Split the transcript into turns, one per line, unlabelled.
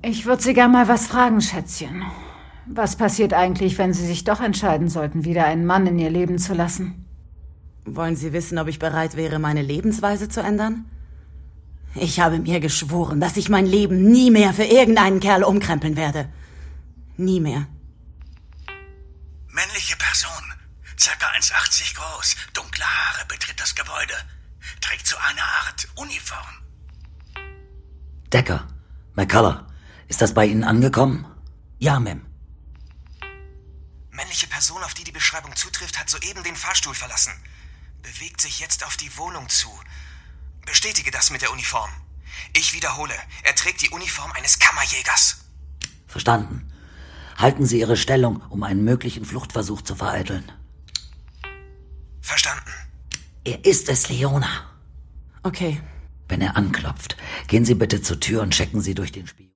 Ich würde Sie gern mal was fragen, Schätzchen. Was passiert eigentlich, wenn Sie sich doch entscheiden sollten, wieder einen Mann in Ihr Leben zu lassen?
Wollen Sie wissen, ob ich bereit wäre, meine Lebensweise zu ändern? Ich habe mir geschworen, dass ich mein Leben nie mehr für irgendeinen Kerl umkrempeln werde. Nie mehr.
Männliche Person, ca. 1,80 groß, dunkle Haare, betritt das Gebäude. Trägt so eine Art Uniform.
Decker, McCullough, ist das bei Ihnen angekommen? Ja, Ma'am.
Männliche Person, auf die die Beschreibung zutrifft, hat soeben den Fahrstuhl verlassen. Bewegt sich jetzt auf die Wohnung zu. Bestätige das mit der Uniform. Ich wiederhole, er trägt die Uniform eines Kammerjägers.
Verstanden. Halten Sie Ihre Stellung, um einen möglichen Fluchtversuch zu vereiteln.
Verstanden.
Er ist es, Leona.
Okay.
Wenn er anklopft, gehen Sie bitte zur Tür und checken Sie durch den Spiegel.